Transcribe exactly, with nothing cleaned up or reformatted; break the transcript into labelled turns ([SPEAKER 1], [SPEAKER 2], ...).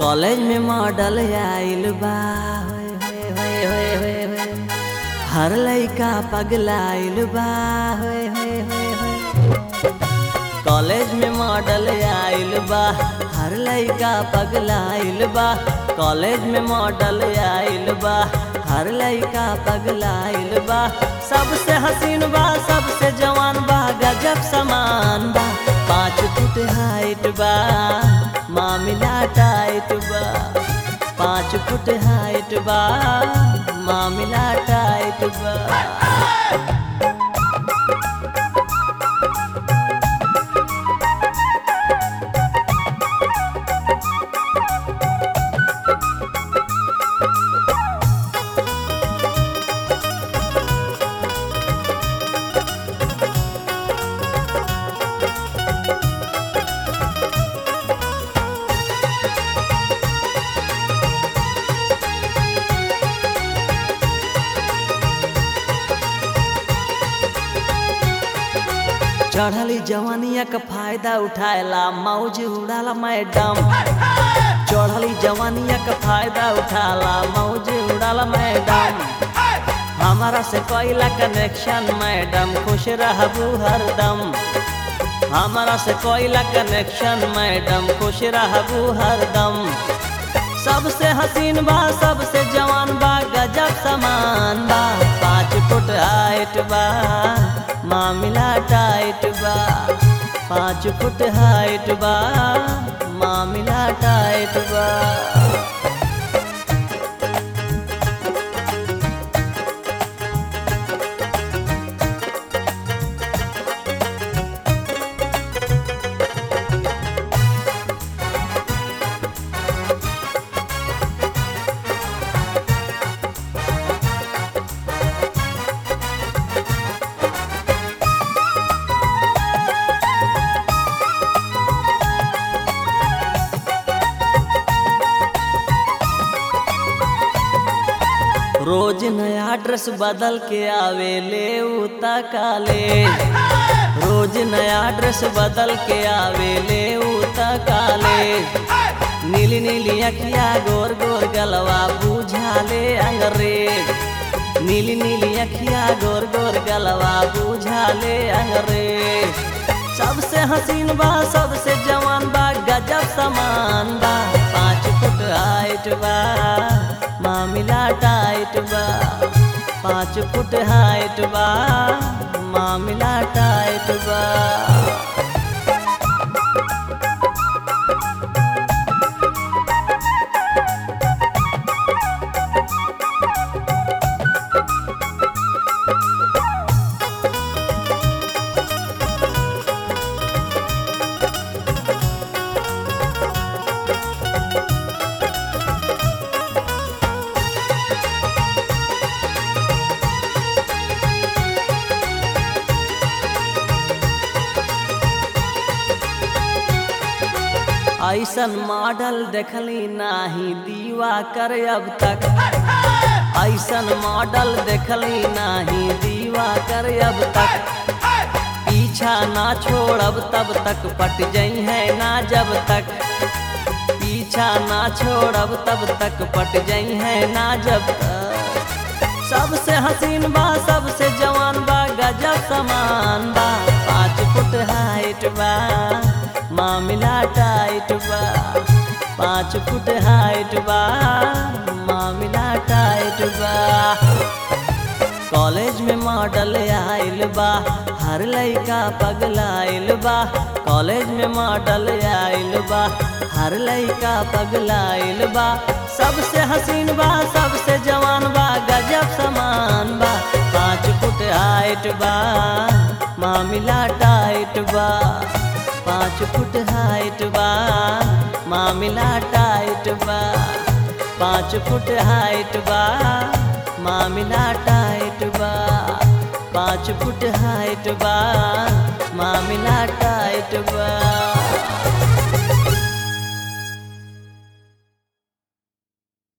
[SPEAKER 1] College में model आइल बा, होए होए होए होए होए होए। हर लइका पगलाइल बा, होए होए होए होए। कॉलेज में मॉडल आइल बा, हर लइका पगलाइल बा। कॉलेज में मॉडल आइल बा, हर लइका पगलाइल बा। सबसे हसीन बा, सबसे जवान बा, गजब समान बा। पाँच फुट हाइट बा, मामिला टाइट बा। पाँच फुट हाइट बा, मामिला टाइट बा। चढ़ली जवानिया का फायदा उठाएला मौज उड़ाला मैडम। चढ़ली जवानिया का फायदा उठाला मौज उड़ाला मैडम। हमारा से कोयला कनेक्शन मैडम, खुश रहबू हरदम। हमारा से कोयला कनेक्शन मैडम, खुश रहबू हरदम। सबसे हसीन बा, सबसे जवान बा, गजब समान बा। पाँच फुट हाइट बा, मामिला टाइट बा। पाँच फुट हाइट बा, मामिला टाइट बा। रोज नया ड्रेस बदल के आवे ले उता कॉलेज। रोज नया ड्रेस बदल के आवे ले उता कॉलेज। नीली नीली अखिया गोर गोर गलवा बुझा ले अंग्रेज। नीली नीली अखिया गोर गोर गलवा बुझा ले अंग्रेज। सबसे हसीन बा, सबसे जवान बा, गजब समान बा। पाँच फुट हाइट बा, मामिला टाइट बा। पाँच फुट हाइट बा, मामिला टाइट बा। ऐसन मॉडल देखली नाही दीवा कर अब तक। ऐसन मॉडल देखली नाही दीवा कर अब तक। पीछा ना छोड़ब तब तक पट जई है ना जब तक। पीछा ना छोड़ब तब तक पट जई है ना जब तक। सबसे हसीन बा, सबसे जवान बा, गजब समान बा। पाँच फुट हाइट बा, मामिला टाइट बा। पाँच फुट हाइट बा, मामिला टाइट बा। कॉलेज में मॉडल आइल बा, हर लइका पगलाइल बा। कॉलेज में मॉडल आइल बा, हर लइका पगलाइल बा। सबसे हसीन बा, सबसे जवान बा, गजब समान बा। पाँच फुट हाइट बा, मामिला टाइट बा। पाँच फुट हाइट बा, मामिला टाइट बा। पाँच फुट हाइट बा, मामिला टाइट बा। पाँच फुट हाइट बा, मामिला टाइट